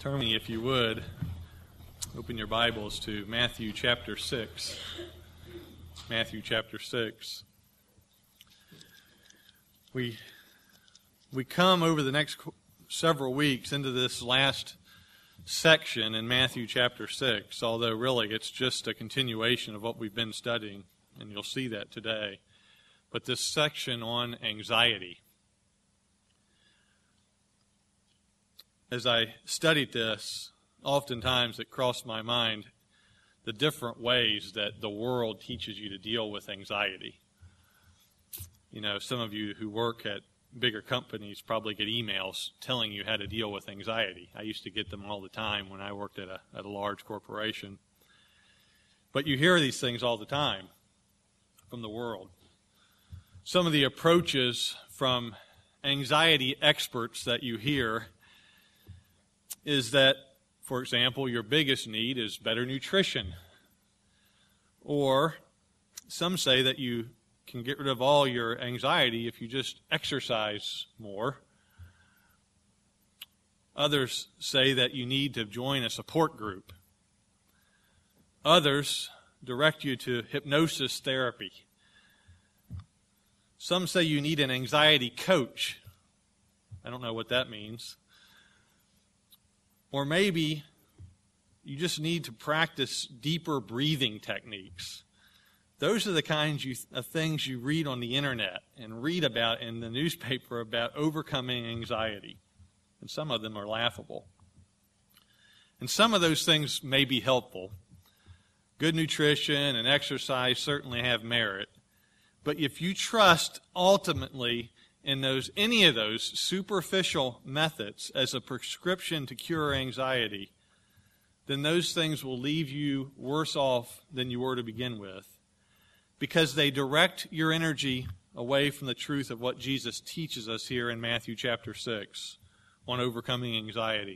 Turn me, if you would, open your Bibles to Matthew chapter 6. Matthew chapter 6. We come over the next several weeks into this last section in Matthew chapter 6, although really it's just a continuation of what we've been studying, and you'll see that today. But this section on anxiety. As I studied this, oftentimes it crossed my mind the different ways that the world teaches you to deal with anxiety. You know, some of you who work at bigger companies probably get emails telling you how to deal with anxiety. I used to get them all the time when I worked at a large corporation. But you hear these things all the time from the world. Some of the approaches from anxiety experts that you hear is that, for example, your biggest need is better nutrition. Or some say that you can get rid of all your anxiety if you just exercise more. Others say that you need to join a support group. Others direct you to hypnosis therapy. Some say you need an anxiety coach. I don't know what that means. Or maybe you just need to practice deeper breathing techniques. Those are the kinds of things you read on the internet and read about in the newspaper about overcoming anxiety. And some of them are laughable. And some of those things may be helpful. Good nutrition and exercise certainly have merit. But if you trust ultimately in any of those superficial methods as a prescription to cure anxiety, then those things will leave you worse off than you were to begin with, because they direct your energy away from the truth of what Jesus teaches us here in Matthew chapter 6 on overcoming anxiety.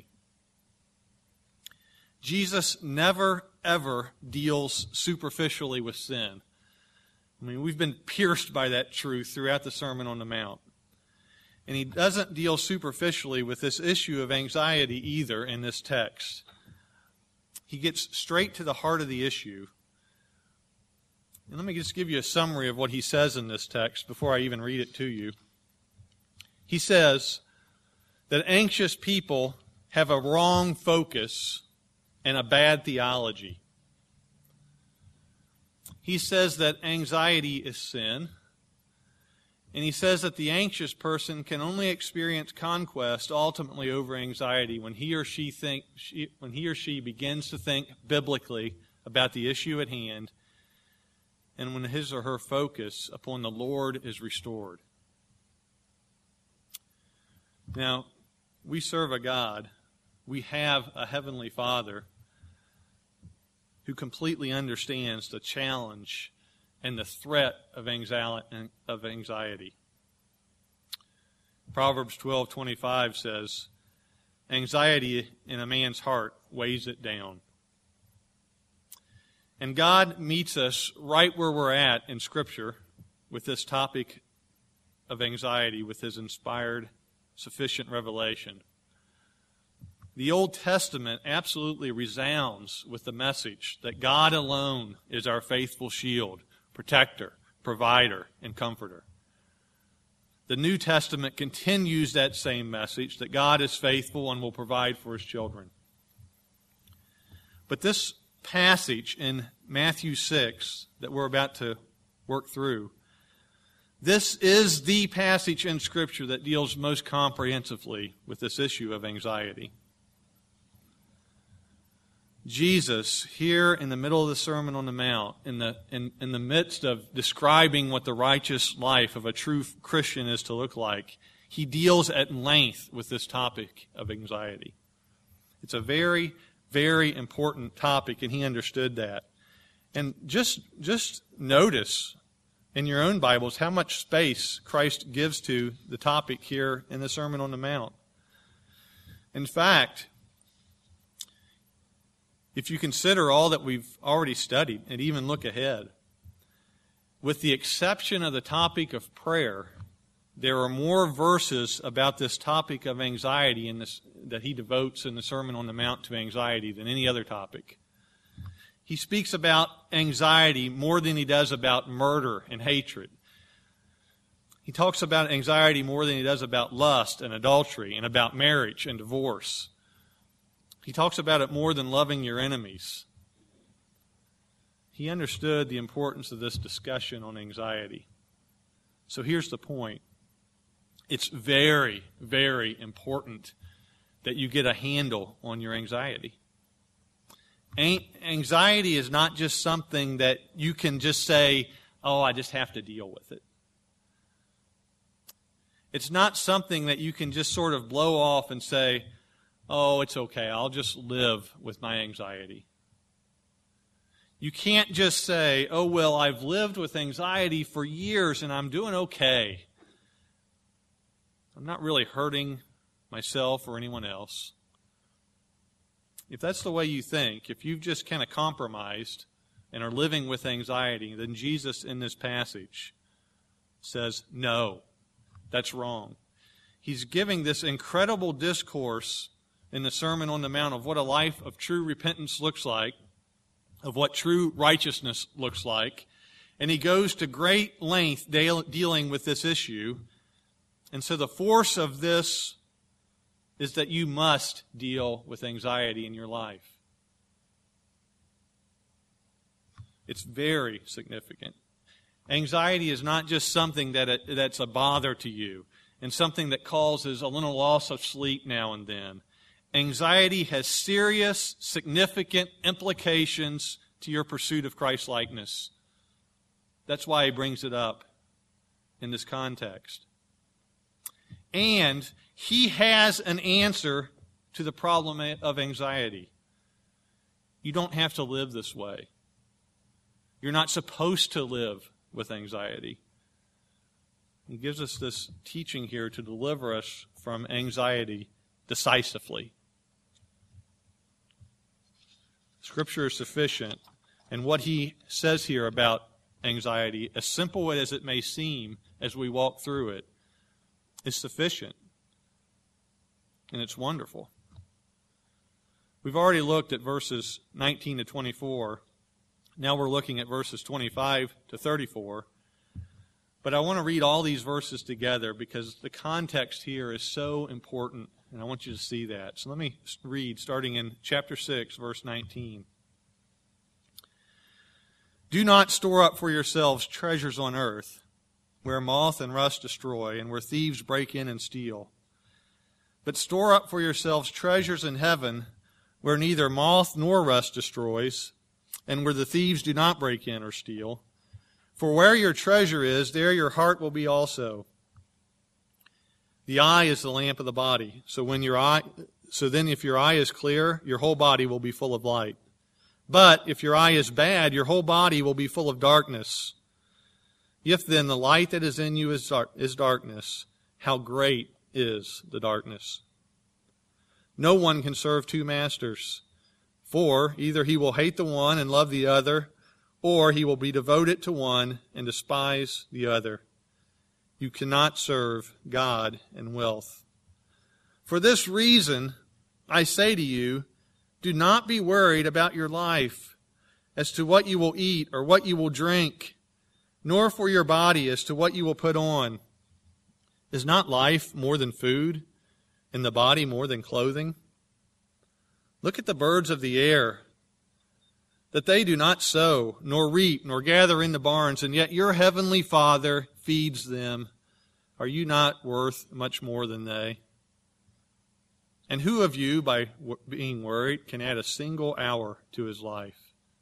Jesus never, ever deals superficially with sin. I mean, we've been pierced by that truth throughout the Sermon on the Mount. And he doesn't deal superficially with this issue of anxiety either in this text. He gets straight to the heart of the issue. And let me just give you a summary of what he says in this text before I even read it to you. He says that anxious people have a wrong focus and a bad theology. He says that anxiety is sin. And he says that the anxious person can only experience conquest ultimately over anxiety when he or she begins to think biblically about the issue at hand, and when his or her focus upon the Lord is restored. Now, we serve a God. We have a Heavenly Father who completely understands the challenge and the threat of anxiety. Proverbs 12:25 says, "Anxiety in a man's heart weighs it down." And God meets us right where we're at in Scripture with this topic of anxiety with His inspired, sufficient revelation. The Old Testament absolutely resounds with the message that God alone is our faithful shield, protector, provider, and comforter. The New Testament continues that same message, that God is faithful and will provide for His children. But this passage in Matthew 6 that we're about to work through, this is the passage in Scripture that deals most comprehensively with this issue of anxiety. Jesus, here in the middle of the Sermon on the Mount, in the midst of describing what the righteous life of a true Christian is to look like, He deals at length with this topic of anxiety. It's a very, very important topic, and He understood that. And just notice in your own Bibles how much space Christ gives to the topic here in the Sermon on the Mount. In fact, if you consider all that we've already studied and even look ahead, with the exception of the topic of prayer, there are more verses about this topic of anxiety that he devotes in the Sermon on the Mount to anxiety than any other topic. He speaks about anxiety more than he does about murder and hatred. He talks about anxiety more than he does about lust and adultery and about marriage and divorce. He talks about it more than loving your enemies. He understood the importance of this discussion on anxiety. So here's the point. It's very, very important that you get a handle on your anxiety. Anxiety is not just something that you can just say, oh, I just have to deal with it. It's not something that you can just sort of blow off and say, oh, it's okay, I'll just live with my anxiety. You can't just say, oh, well, I've lived with anxiety for years and I'm doing okay. I'm not really hurting myself or anyone else. If that's the way you think, if you've just kind of compromised and are living with anxiety, then Jesus in this passage says, no, that's wrong. He's giving this incredible discourse in the Sermon on the Mount of what a life of true repentance looks like, of what true righteousness looks like, and he goes to great length dealing with this issue. And so the force of this is that you must deal with anxiety in your life. It's very significant. Anxiety is not just something that's a bother to you and something that causes a little loss of sleep now and then. Anxiety has serious, significant implications to your pursuit of Christ-likeness. That's why he brings it up in this context. And he has an answer to the problem of anxiety. You don't have to live this way. You're not supposed to live with anxiety. He gives us this teaching here to deliver us from anxiety decisively. Scripture is sufficient, and what he says here about anxiety, as simple as it may seem as we walk through it, is sufficient. And it's wonderful. We've already looked at verses 19 to 24. Now we're looking at verses 25 to 34. But I want to read all these verses together because the context here is so important, and I want you to see that. So let me read, starting in chapter 6, verse 19. Do not store up for yourselves treasures on earth, where moth and rust destroy, and where thieves break in and steal. But store up for yourselves treasures in heaven, where neither moth nor rust destroys, and where the thieves do not break in or steal. For where your treasure is, there your heart will be also. The eye is the lamp of the body. So then if your eye is clear, your whole body will be full of light. But if your eye is bad, your whole body will be full of darkness. If then the light that is in you is darkness, how great is the darkness? No one can serve two masters, for either he will hate the one and love the other, or he will be devoted to one and despise the other. You cannot serve God and wealth. For this reason, I say to you, do not be worried about your life as to what you will eat or what you will drink, nor for your body as to what you will put on. Is not life more than food, and the body more than clothing? Look at the birds of the air, that they do not sow, nor reap, nor gather into barns, and yet your heavenly Father feeds them. Are you not worth much more than they? And who of you, by being worried, can add a single hour to his life?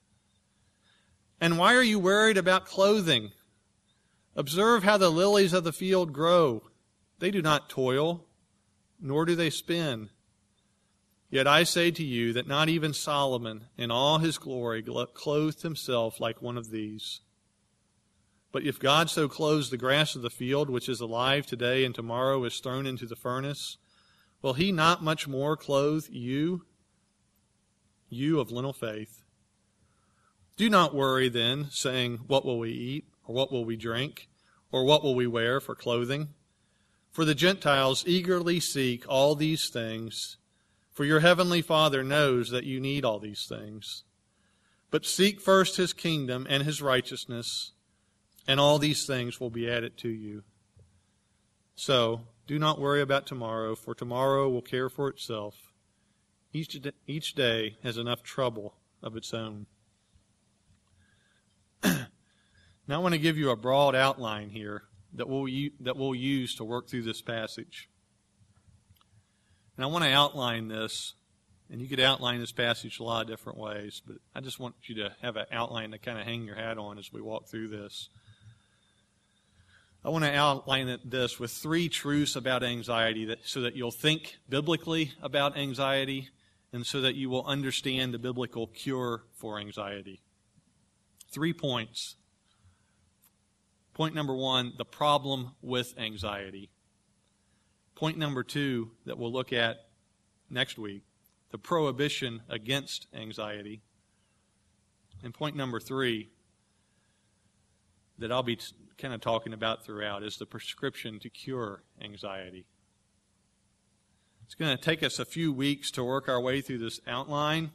And why are you worried about clothing? Observe how the lilies of the field grow. They do not toil, nor do they spin. Yet I say to you that not even Solomon in all his glory clothed himself like one of these. But if God so clothes the grass of the field, which is alive today and tomorrow is thrown into the furnace, will he not much more clothe you, you of little faith? Do not worry then, saying, what will we eat, or what will we drink, or what will we wear for clothing? For the Gentiles eagerly seek all these things, for your heavenly Father knows that you need all these things. But seek first his kingdom and his righteousness, and all these things will be added to you. So, do not worry about tomorrow, for tomorrow will care for itself. Each day has enough trouble of its own. Now I want to give you a broad outline here that we'll use to work through this passage. And I want to outline this, and you could outline this passage a lot of different ways, but I just want you to have an outline to kind of hang your hat on as we walk through this. I want to outline this with 3 truths about anxiety so that you'll think biblically about anxiety and so that you will understand the biblical cure for anxiety. 3 points. Point number 1, the problem with anxiety. Point number 2 that we'll look at next week, the prohibition against anxiety. And point number 3 that I'll be kind of talking about throughout is the prescription to cure anxiety. It's going to take us a few weeks to work our way through this outline.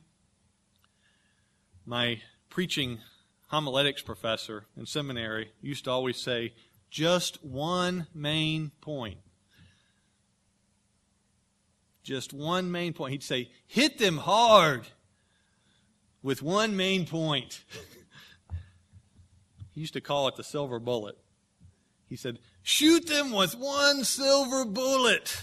My preaching homiletics professor in seminary used to always say, just one main point. Just one main point. He'd say, hit them hard with one main point. He used to call it the silver bullet. He said, shoot them with one silver bullet.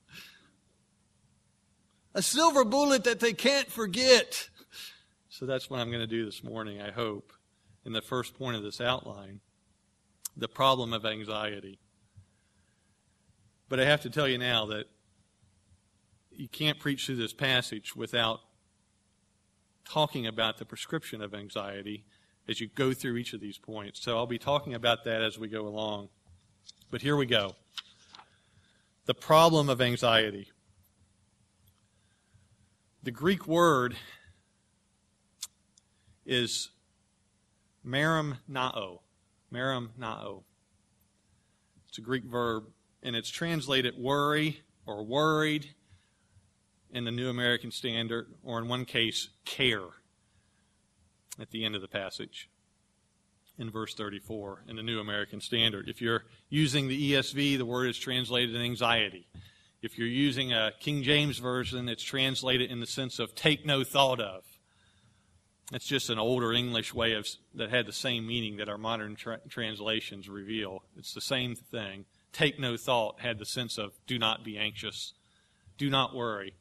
A silver bullet that they can't forget. So that's what I'm going to do this morning, I hope, in the first point of this outline, the problem of anxiety. But I have to tell you now that you can't preach through this passage without talking about the prescription of anxiety as you go through each of these points. So I'll be talking about that as we go along. But here we go. The problem of anxiety. The Greek word is merimnao. Merimnao. It's a Greek verb, and it's translated worry or worried in the New American Standard, or in one case, care, at the end of the passage in verse 34 in the New American Standard. If you're using the ESV, the word is translated anxiety. If you're using a King James Version, it's translated in the sense of take no thought of. It's just an older English way that had the same meaning that our modern translations reveal. It's the same thing. Take no thought had the sense of do not be anxious, do not worry.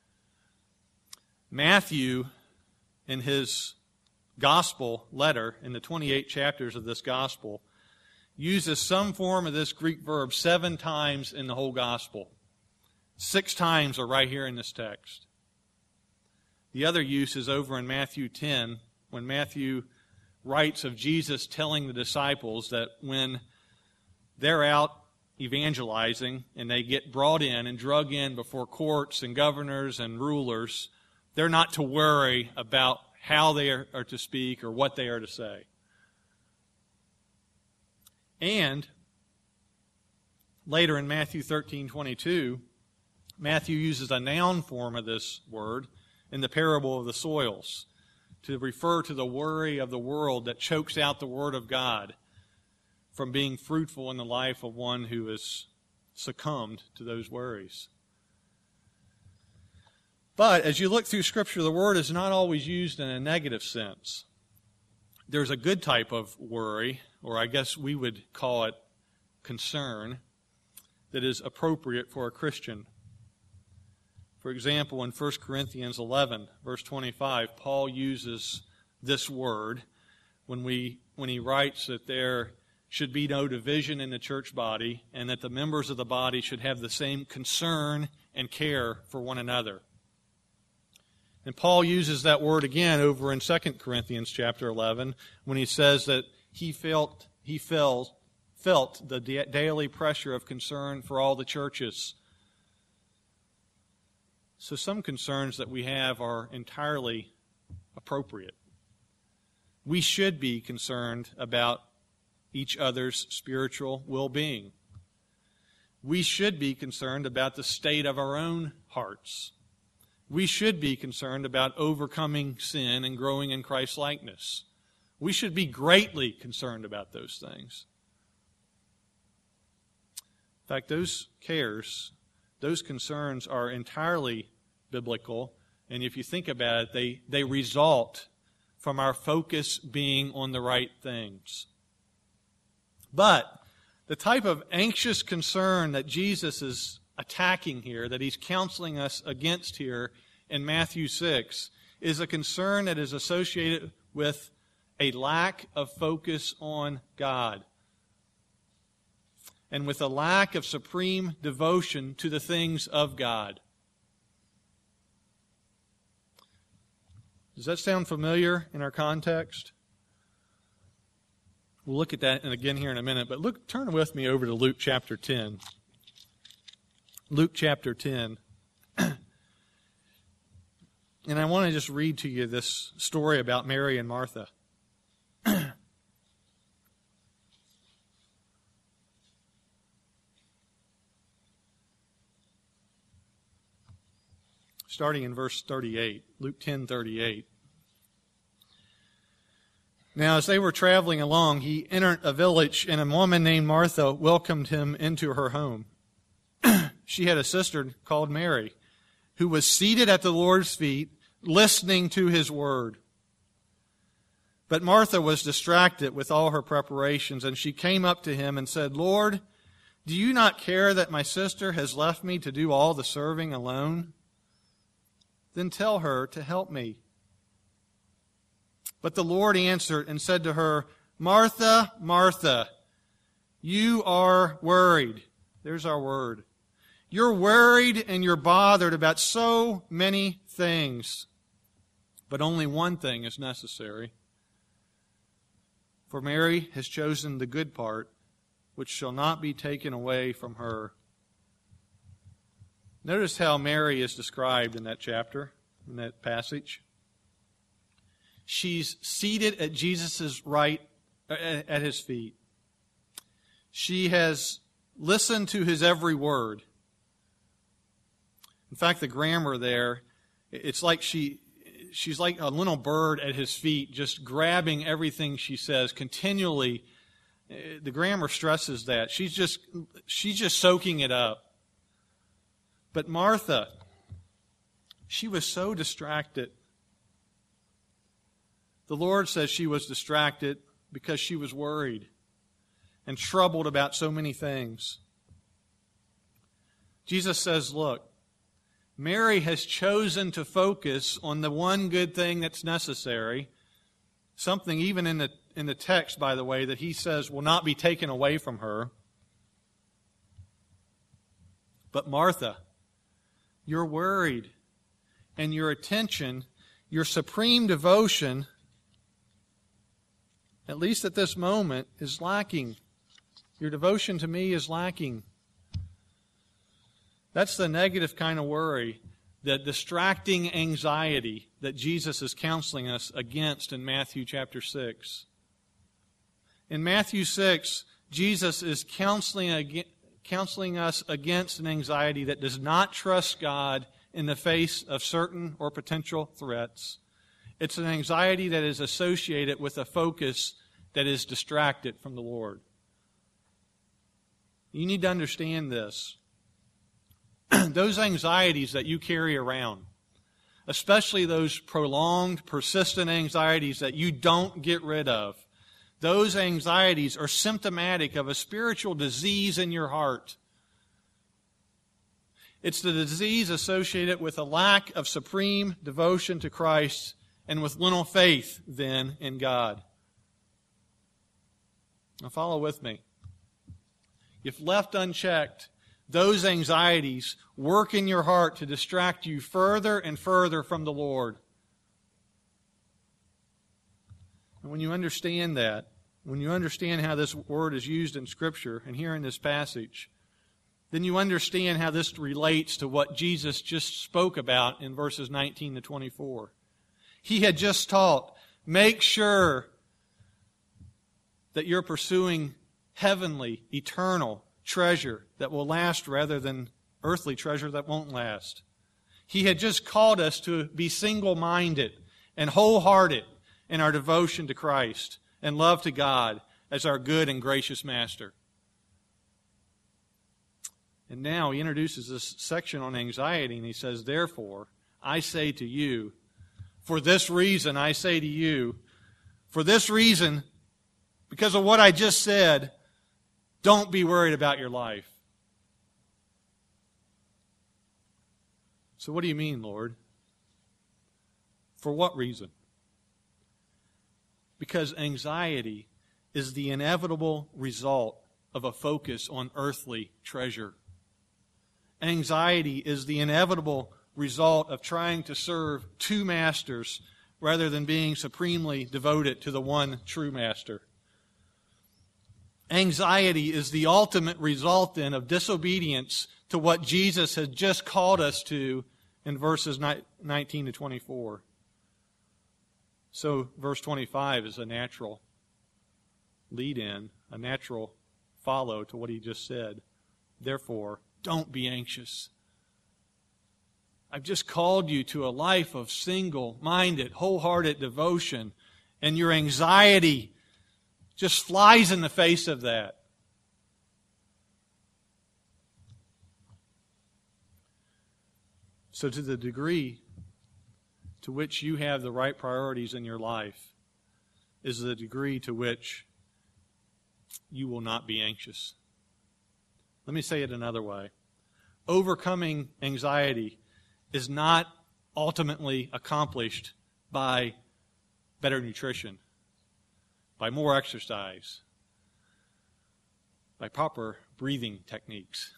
Matthew, in his gospel letter, in the 28 chapters of this gospel, uses some form of this Greek verb 7 times in the whole gospel. 6 times are right here in this text. The other use is over in Matthew 10, when Matthew writes of Jesus telling the disciples that when they're out evangelizing and they get brought in and drug in before courts and governors and rulers, they're not to worry about how they are to speak or what they are to say. And later in Matthew 13:22, Matthew uses a noun form of this word in the parable of the soils to refer to the worry of the world that chokes out the Word of God from being fruitful in the life of one who has succumbed to those worries. But as you look through Scripture, the word is not always used in a negative sense. There's a good type of worry, or I guess we would call it concern, that is appropriate for a Christian. For example, in 1 Corinthians 11, verse 25, Paul uses this word when he writes that there should be no division in the church body and that the members of the body should have the same concern and care for one another. And Paul uses that word again over in 2 Corinthians chapter 11 when he says that he felt the daily pressure of concern for all the churches. So some concerns that we have are entirely appropriate. We should be concerned about each other's spiritual well-being. we should be concerned about the state of our own hearts. We should be concerned about overcoming sin and growing in Christ's likeness. We should be greatly concerned about those things. In fact, those cares, those concerns are entirely biblical. And if you think about it, they result from our focus being on the right things. But the type of anxious concern that Jesus is attacking here, that he's counseling us against here in Matthew 6, is a concern that is associated with a lack of focus on God and with a lack of supreme devotion to the things of God. Does that sound familiar in our context? We'll look at that again here in a minute, but turn with me over to Luke chapter 10. Luke chapter 10. And I want to just read to you this story about Mary and Martha. Starting in verse 38, Luke 10:38. Now, as they were traveling along, he entered a village, and a woman named Martha welcomed him into her home. She had a sister called Mary, who was seated at the Lord's feet, listening to his word. But Martha was distracted with all her preparations, and she came up to him and said, "Lord, do you not care that my sister has left me to do all the serving alone? Then tell her to help me." But the Lord answered and said to her, "Martha, Martha, you are worried." There's our word. You're worried and you're bothered about so many things. But only one thing is necessary. For Mary has chosen the good part, which shall not be taken away from her. Notice how Mary is described in that chapter, in that passage. She's seated at Jesus' right, at his feet. She has listened to his every word. In fact, the grammar there, it's like she's like a little bird at his feet, just grabbing everything she says continually. The grammar stresses that. She's just soaking it up. But Martha, she was so distracted. The Lord says she was distracted because she was worried and troubled about so many things. Jesus says, look, Mary has chosen to focus on the one good thing that's necessary, something even in the text, by the way, that he says will not be taken away from her. But Martha, you're worried, and your attention, your supreme devotion, at least at this moment, is lacking. Your devotion to me is lacking. That's the negative kind of worry, the distracting anxiety that Jesus is counseling us against in Matthew chapter 6. In Matthew 6, Jesus is counseling us against an anxiety that does not trust God in the face of certain or potential threats. It's an anxiety that is associated with a focus that is distracted from the Lord. You need to understand this. Those anxieties that you carry around, especially those prolonged, persistent anxieties that you don't get rid of, those anxieties are symptomatic of a spiritual disease in your heart. It's the disease associated with a lack of supreme devotion to Christ and with little faith, then, in God. Now follow with me. If left unchecked, those anxieties work in your heart to distract you further and further from the Lord. And when you understand that, when you understand how this word is used in Scripture and here in this passage, then you understand how this relates to what Jesus just spoke about in verses 19 to 24. He had just taught, make sure that you're pursuing heavenly, eternal treasure that will last rather than earthly treasure that won't last. He had just called us to be single-minded and wholehearted in our devotion to Christ and love to God as our good and gracious Master. And now he introduces this section on anxiety, and he says, therefore, I say to you, for this reason I say to you, for this reason, because of what I just said, don't be worried about your life. So what do you mean, Lord? For what reason? Because anxiety is the inevitable result of a focus on earthly treasure. Anxiety is the inevitable result of trying to serve two masters rather than being supremely devoted to the one true master. Anxiety is the ultimate result then of disobedience to what Jesus had just called us to in verses 19 to 24. So verse 25 is a natural lead-in, a natural follow to what he just said. Therefore, don't be anxious. I've just called you to a life of single-minded, wholehearted devotion, and your anxiety just flies in the face of that. So to the degree to which you have the right priorities in your life is the degree to which you will not be anxious. Let me say it another way. Overcoming anxiety is not ultimately accomplished by better nutrition, by more exercise, by proper breathing techniques.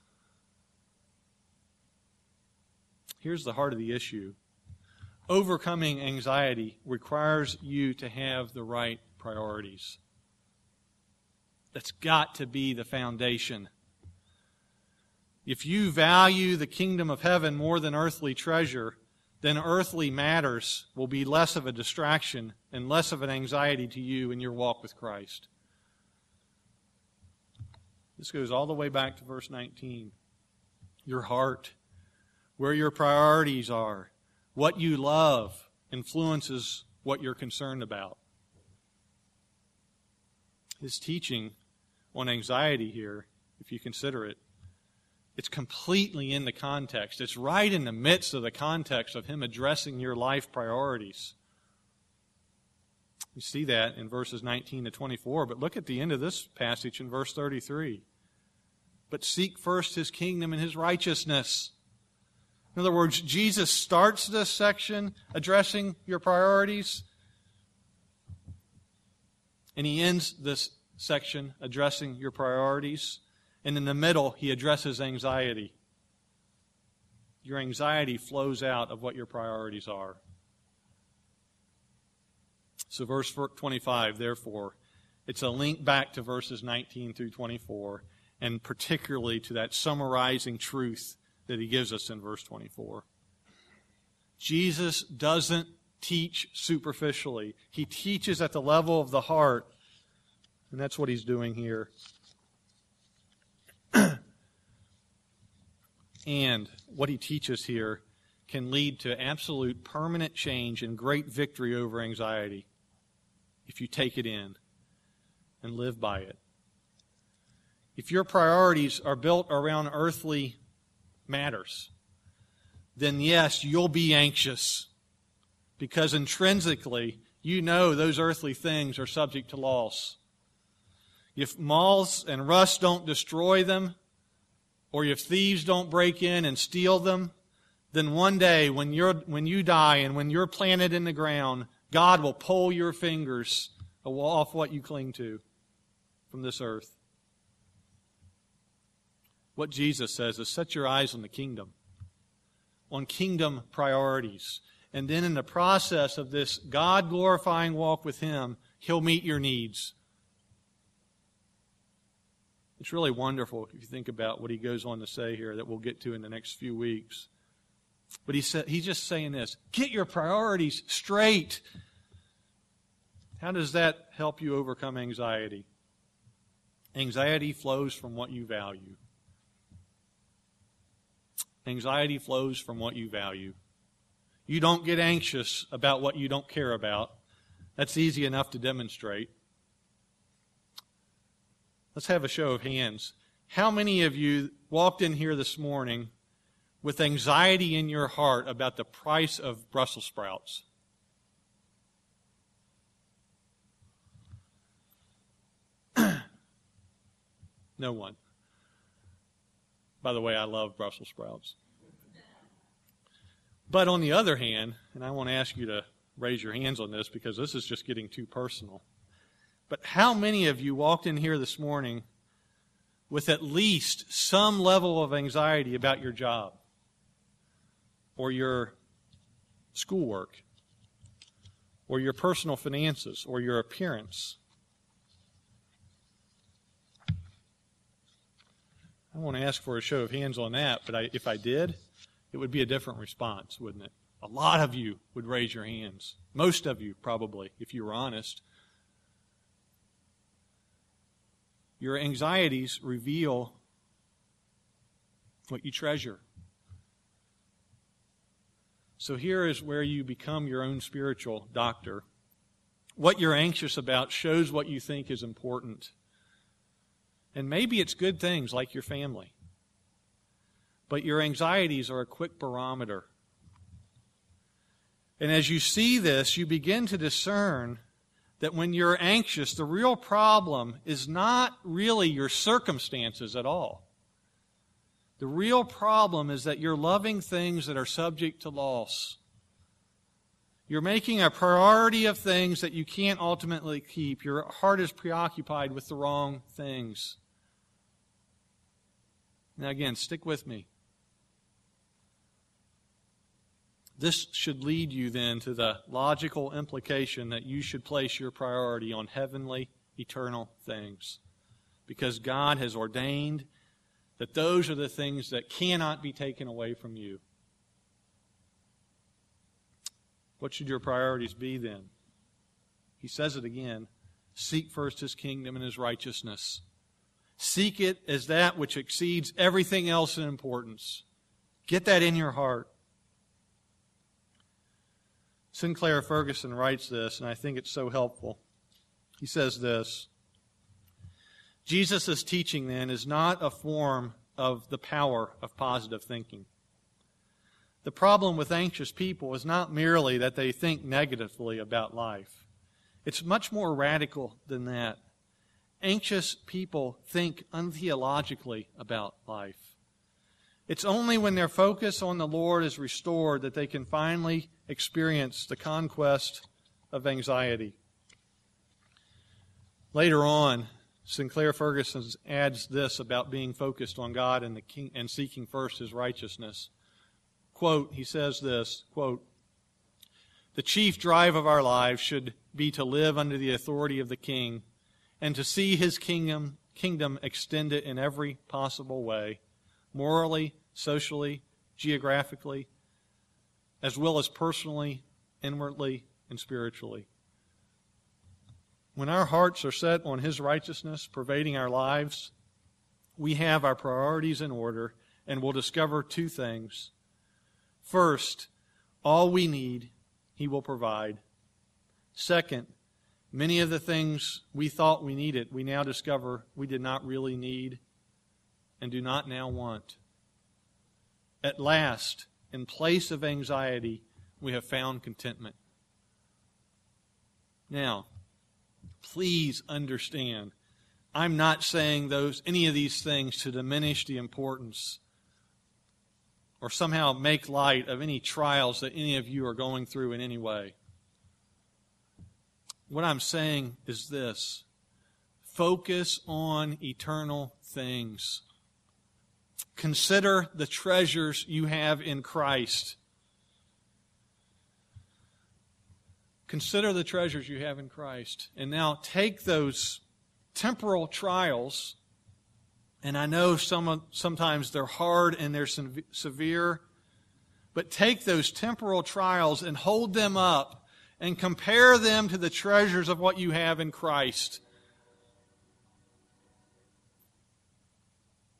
Here's the heart of the issue. Overcoming anxiety requires you to have the right priorities. That's got to be the foundation. If you value the kingdom of heaven more than earthly treasure, then earthly matters will be less of a distraction and less of an anxiety to you in your walk with Christ. This goes all the way back to verse 19. Your heart, where your priorities are, what you love influences what you're concerned about. His teaching on anxiety here, if you consider it, it's completely in the context. It's right in the midst of the context of him addressing your life priorities. You see that in verses 19 to 24, but look at the end of this passage in verse 33. But seek first his kingdom and his righteousness. In other words, Jesus starts this section addressing your priorities, and he ends this section addressing your priorities. And in the middle, he addresses anxiety. Your anxiety flows out of what your priorities are. So verse 25, therefore, it's a link back to verses 19 through 24, and particularly to that summarizing truth that he gives us in verse 24. Jesus doesn't teach superficially. He teaches at the level of the heart, and that's what he's doing here. And what he teaches here can lead to absolute permanent change and great victory over anxiety if you take it in and live by it. If your priorities are built around earthly matters, then yes, you'll be anxious because intrinsically you know those earthly things are subject to loss. If moths and rust don't destroy them, or if thieves don't break in and steal them, then one day when you die and when you're planted in the ground, God will pull your fingers off what you cling to from this earth. What Jesus says is set your eyes on the kingdom, on kingdom priorities. And then in the process of this God-glorifying walk with him, he'll meet your needs. It's really wonderful if you think about what he goes on to say here that we'll get to in the next few weeks. But he's just saying this, get your priorities straight. How does that help you overcome anxiety? Anxiety flows from what you value. Anxiety flows from what you value. You don't get anxious about what you don't care about. That's easy enough to demonstrate. Let's have a show of hands. How many of you walked in here this morning with anxiety in your heart about the price of Brussels sprouts? No one. By the way, I love Brussels sprouts. But on the other hand, and I want to ask you to raise your hands on this because this is just getting too personal. But how many of you walked in here this morning with at least some level of anxiety about your job or your schoolwork or your personal finances or your appearance? I want to ask for a show of hands on that, but if I did, it would be a different response, wouldn't it? A lot of you would raise your hands. Most of you, probably, if you were honest. Your anxieties reveal what you treasure. So here is where you become your own spiritual doctor. What you're anxious about shows what you think is important. And maybe it's good things like your family. But your anxieties are a quick barometer. And as you see this, you begin to discern that when you're anxious, the real problem is not really your circumstances at all. The real problem is that you're loving things that are subject to loss. You're making a priority of things that you can't ultimately keep. Your heart is preoccupied with the wrong things. Now again, stick with me. This should lead you then to the logical implication that you should place your priority on heavenly, eternal things. Because God has ordained that those are the things that cannot be taken away from you. What should your priorities be then? He says it again. Seek first His kingdom and His righteousness. Seek it as that which exceeds everything else in importance. Get that in your heart. Sinclair Ferguson writes this, and I think it's so helpful. He says this: Jesus' teaching, then, is not a form of the power of positive thinking. The problem with anxious people is not merely that they think negatively about life. It's much more radical than that. Anxious people think untheologically about life. It's only when their focus on the Lord is restored that they can finally experience the conquest of anxiety. Later on, Sinclair Ferguson adds this about being focused on God and the King and seeking first His righteousness. Quote, he says this, quote, "The chief drive of our lives should be to live under the authority of the King and to see His kingdom extended in every possible way, morally, socially, geographically, as well as personally, inwardly, and spiritually. When our hearts are set on His righteousness pervading our lives, we have our priorities in order and will discover two things. First, all we need, He will provide. Second, many of the things we thought we needed, we now discover we did not really need and do not now want. At last, in place of anxiety, we have found contentment." Now, please understand, I'm not saying any of these things to diminish the importance or somehow make light of any trials that any of you are going through in any way. What I'm saying is this: focus on eternal things. Consider the treasures you have in Christ. Consider the treasures you have in Christ. And now take those temporal trials, and I know sometimes they're hard and they're severe, but take those temporal trials and hold them up and compare them to the treasures of what you have in Christ.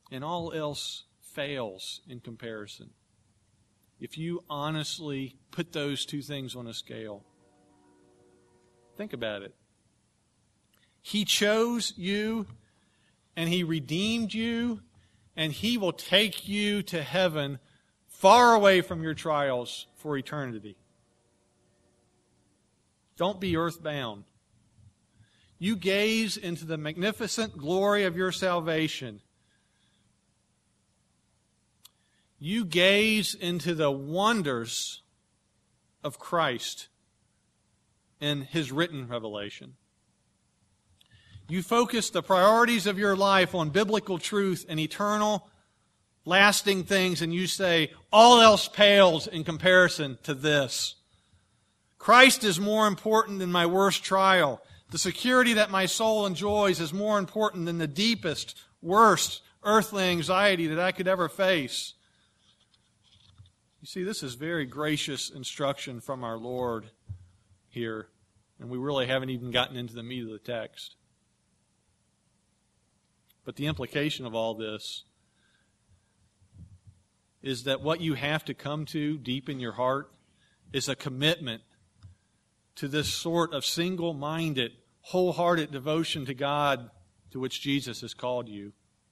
and all else fails in comparison. If you honestly put those two things on a scale, think about it. He chose you, and He redeemed you, and He will take you to heaven far away from your trials for eternity. Don't be earthbound. You gaze into the magnificent glory of your salvation. You gaze into the wonders of Christ in His written revelation. You focus the priorities of your life on biblical truth and eternal, lasting things, and you say, all else pales in comparison to this. Christ is more important than my worst trial. The security that my soul enjoys is more important than the deepest, worst earthly anxiety that I could ever face. You see, this is very gracious instruction from our Lord here, and we really haven't even gotten into the meat of the text. But the implication of all this is that what you have to come to deep in your heart is a commitment to this sort of single-minded, wholehearted devotion to God to which Jesus has called you.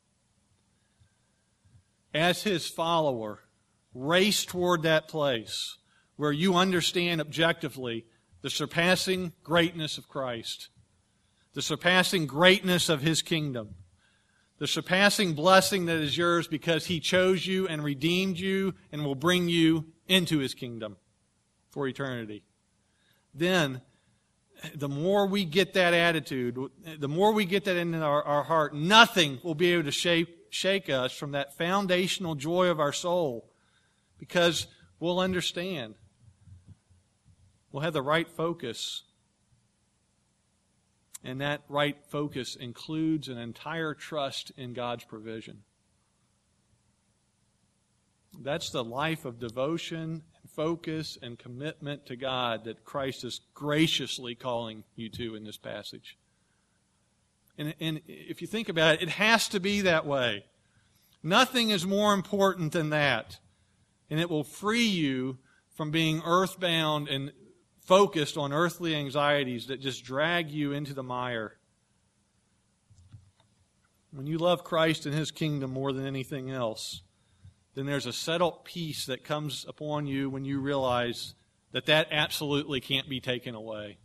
As His follower, race toward that place where you understand objectively the surpassing greatness of Christ, the surpassing greatness of His kingdom, the surpassing blessing that is yours because He chose you and redeemed you and will bring you into His kingdom for eternity. Then, the more we get that attitude, the more we get that into our heart, nothing will be able to shake us from that foundational joy of our soul, because we'll understand. We'll have the right focus. And that right focus includes an entire trust in God's provision. That's the life of devotion, and focus, and commitment to God that Christ is graciously calling you to in this passage. And if you think about it, it has to be that way. Nothing is more important than that. And it will free you from being earthbound and focused on earthly anxieties that just drag you into the mire. When you love Christ and His kingdom more than anything else, then there's a settled peace that comes upon you when you realize that that absolutely can't be taken away.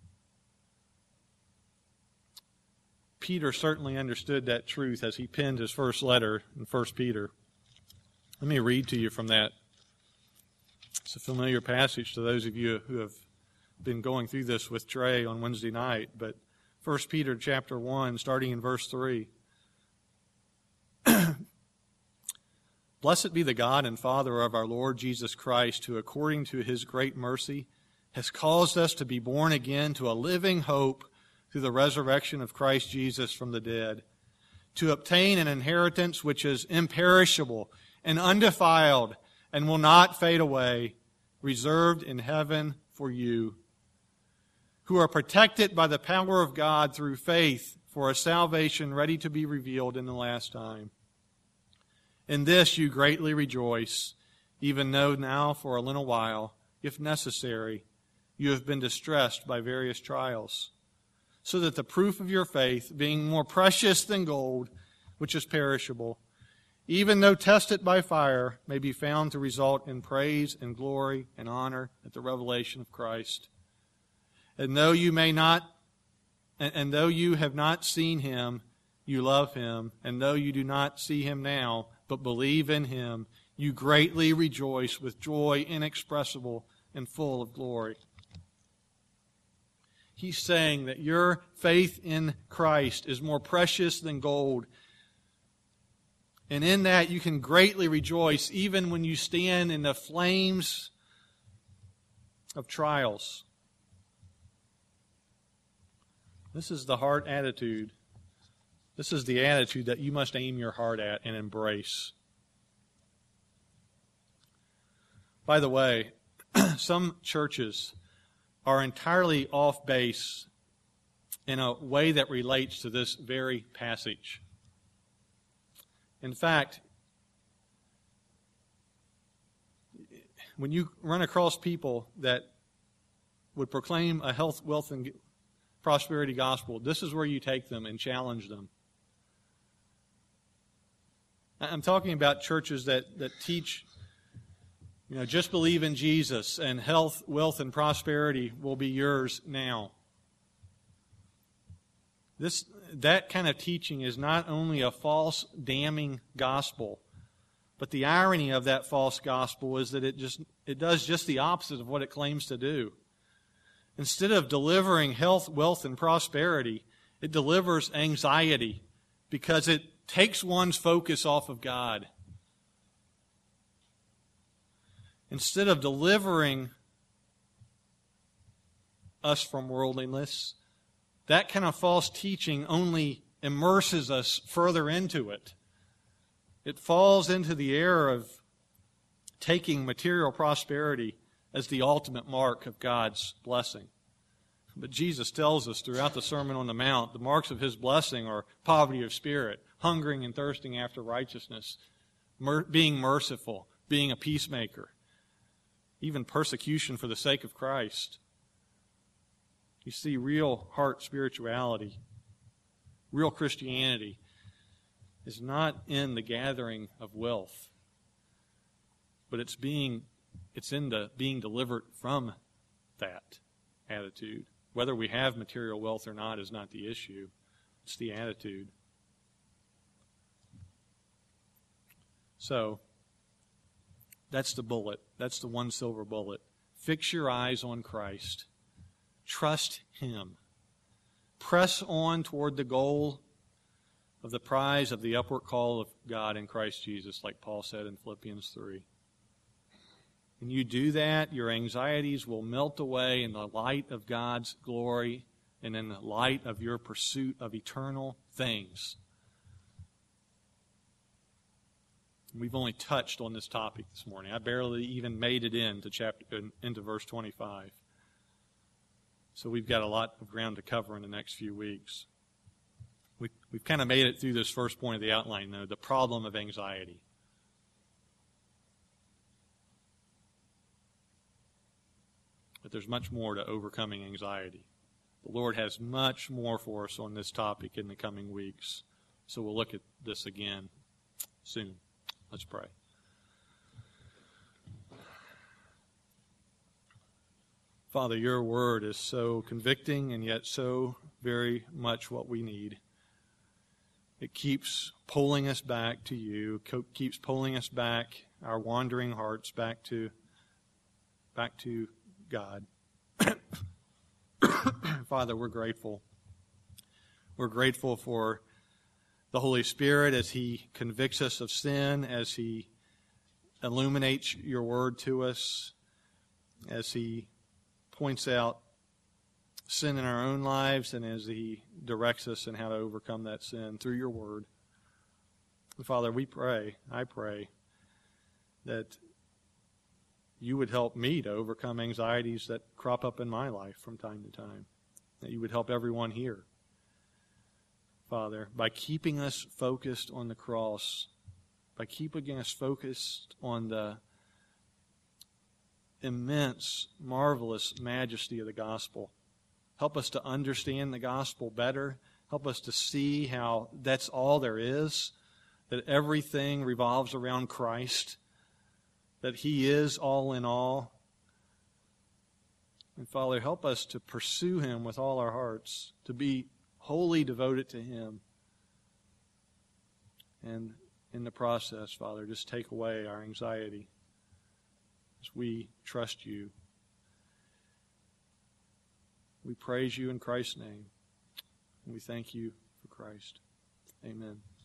Peter certainly understood that truth as he penned his first letter in 1 Peter. Let me read to you from that. It's a familiar passage to those of you who have been going through this with Trey on Wednesday night, but 1 Peter chapter 1, starting in verse 3. Blessed be the God and Father of our Lord Jesus Christ, who according to His great mercy has caused us to be born again to a living hope through the resurrection of Christ Jesus from the dead, to obtain an inheritance which is imperishable and undefiled and will not fade away, reserved in heaven for you, who are protected by the power of God through faith for a salvation ready to be revealed in the last time. In this you greatly rejoice, even though now for a little while, if necessary, you have been distressed by various trials, so that the proof of your faith, being more precious than gold, which is perishable, even though tested by fire, may be found to result in praise and glory and honor at the revelation of Christ. And though you have not seen Him, you love Him. And though you do not see Him now, but believe in Him, you greatly rejoice with joy inexpressible and full of glory. He's saying that your faith in Christ is more precious than gold. And in that you can greatly rejoice even when you stand in the flames of trials. This is the heart attitude. This is the attitude that you must aim your heart at and embrace. By the way, some churches are entirely off base in a way that relates to this very passage. In fact, when you run across people that would proclaim a health, wealth, and prosperity gospel, this is where you take them and challenge them. I'm talking about churches that teach, just believe in Jesus and health, wealth, and prosperity will be yours now. That kind of teaching is not only a false, damning gospel, but the irony of that false gospel is that it does just the opposite of what it claims to do. Instead of delivering health, wealth, and prosperity, it delivers anxiety because it takes one's focus off of God. Instead of delivering us from worldliness, that kind of false teaching only immerses us further into it. It falls into the error of taking material prosperity as the ultimate mark of God's blessing. But Jesus tells us throughout the Sermon on the Mount, the marks of His blessing are poverty of spirit, hungering and thirsting after righteousness, being merciful, being a peacemaker, even persecution for the sake of Christ. You see, real heart spirituality, real Christianity, is not in the gathering of wealth, but it's in the being delivered from that attitude. Whether we have material wealth or not is not the issue. It's the attitude. So, that's the bullet. That's the one silver bullet. Fix your eyes on Christ. Trust Him. Press on toward the goal of the prize of the upward call of God in Christ Jesus, like Paul said in Philippians 3. When you do that, your anxieties will melt away in the light of God's glory and in the light of your pursuit of eternal things. We've only touched on this topic this morning. I barely even made it into verse 25. So we've got a lot of ground to cover in the next few weeks. We've kind of made it through this first point of the outline, though, the problem of anxiety. But there's much more to overcoming anxiety. The Lord has much more for us on this topic in the coming weeks. So we'll look at this again soon. Let's pray. Father, your word is so convicting and yet so very much what we need. It keeps pulling us back to you, keeps pulling us back, our wandering hearts back to God. Father, we're grateful. We're grateful for the Holy Spirit as He convicts us of sin, as He illuminates your word to us, as He points out sin in our own lives, and as He directs us in how to overcome that sin through your word. And Father, I pray that you would help me to overcome anxieties that crop up in my life from time to time. That you would help everyone here, Father, by keeping us focused on the cross, by keeping us focused on the immense, marvelous majesty of the gospel. Help us to understand the gospel better. Help us to see how that's all there is, that everything revolves around Christ, that He is all in all. And Father, help us to pursue Him with all our hearts, to be wholly devoted to Him. And in the process, Father, just take away our anxiety as we trust you. We praise you in Christ's name. And we thank you for Christ. Amen.